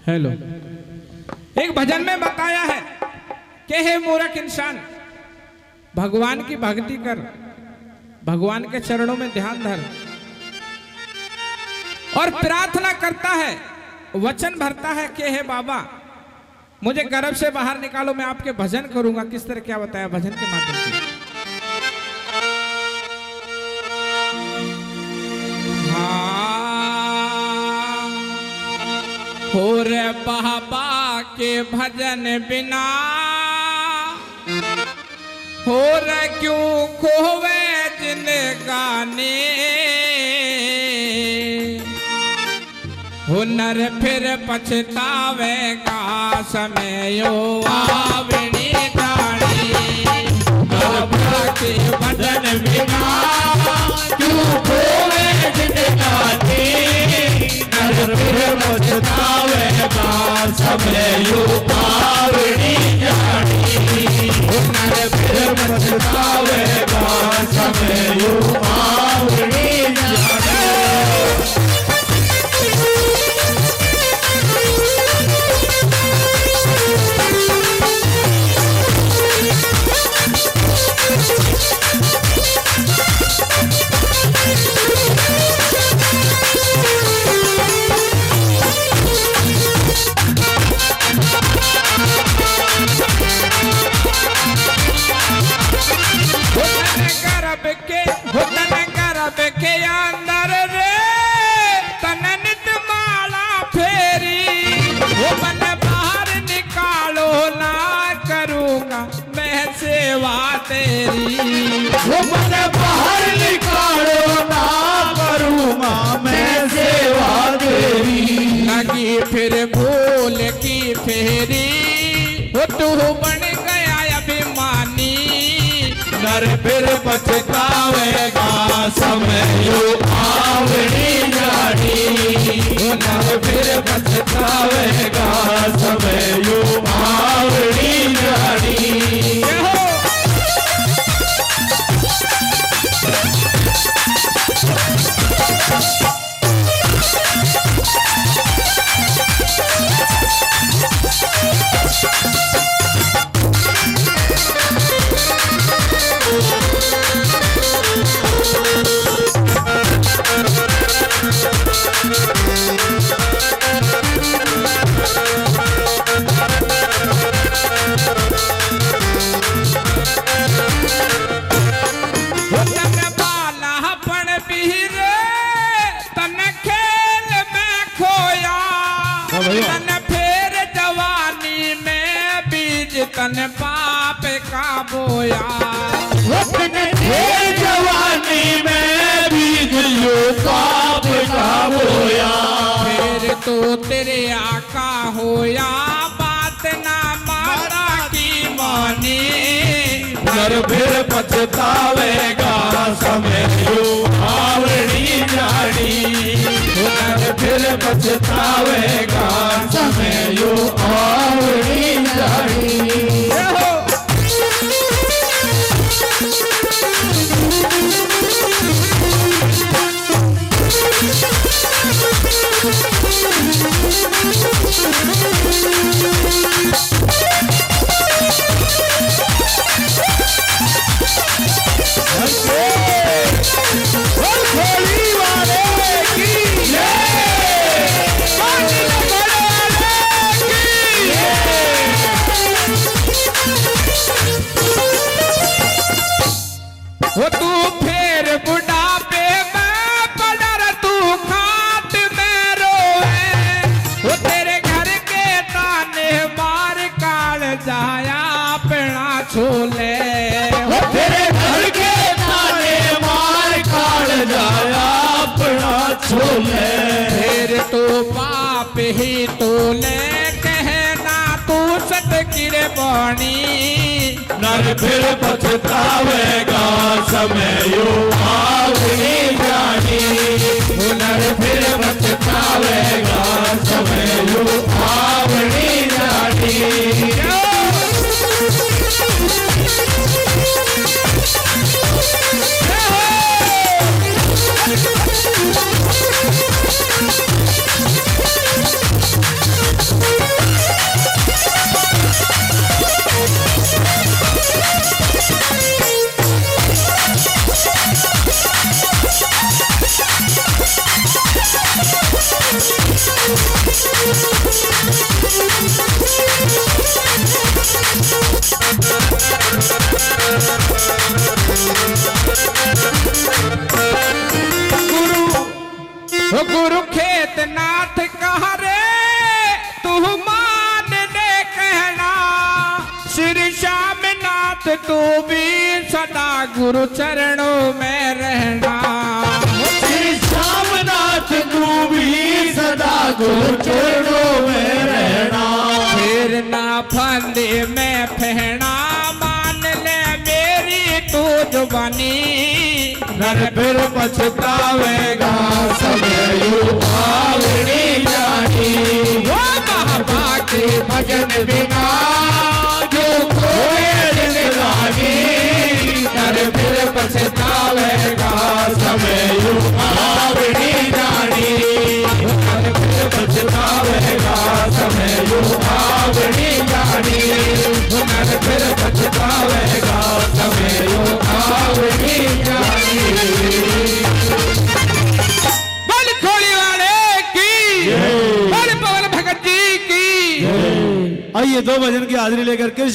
Hello. एक भजन में बताया है कि हे मूर्ख इंसान, भगवान की भक्ति कर, भगवान के चरणों में ध्यान धर और प्रार्थना करता है, वचन भरता है कि हे बाबा मुझे गर्भ से बाहर निकालो, मैं आपके भजन करूंगा। किस तरह क्या बताया भजन के माध्यम से। हो रे बाबा के भजन बिना हो रे क्यों खोवे जिंदगानी, हुनर फिर पछतावेगा समय आवनी जानी। बाबा के भजन बिना क्यों खोवे जिंदगानी, हुनर फिर पछतावेगा समय आवनी जानी। हुनर फिर पछतावेगा समय आवनी जानी। के अंदर रे तन नित माला फेरी, वो मन बाहर निकालो ना करूंगा मैं सेवा तेरी। वो मन बाहर निकालो ना करूंगा मैं सेवा तेरी। लगी फिर भूल की फेरी, वो तू बन गया अभिमानी, नर फिर पछतावेगा समय आवनी जानी। नर फिर पछतावेगा समय आवनी जानी। तन फिर जवानी में बीज तन पाप का बोया। तन फिर जवानी में बीज यो पाप का बोया। फिर तो तेरे आका होया बात ना माता की मानी, नर फिर पछतावेगा समय आवनी जानी। नर फिर पछतावेगा समय आवनी जानी। वो तू फिर बुढ़ापे में पड़र तू खाट में रोए, वो तेरे घर के ताने मार काल जाया अपना छोले। वो तेरे घर के ताने मार काल जाया अपना छोले। फिर तो पाप ही तोले कहना तू सत गिर बाणी, नर फिर पछतावेगा समय आवनी जानी। नर फिर पछतावेगा समय आवनी जानी। ओ गुरुखेत नाथ कह रे तू मान ले कहना, श्री श्याम नाथ तू भी सदा गुरु चरणों में रहना। श्री श्यामनाथ तू भी सदा गुरु चरणों में रहना। फिर ना फंदे में फहना, मान ले मेरी तू जुबानी, नर फिर पछतावेगा समय यूं आवनी जानी। वो बाबा के भजन बिना जो खोए जिंदगानी, नर फिर पछतावेगा समय यूं आवनी जानी। नर फिर पछतावेगा समय यूं आवनी जानी। नर फिर पछतावेगा समय यूं आवनी जानी। बोल खोली वाले की, बोल पवन भगत जी की। आइए दो भजन की हाजिरी लेकर के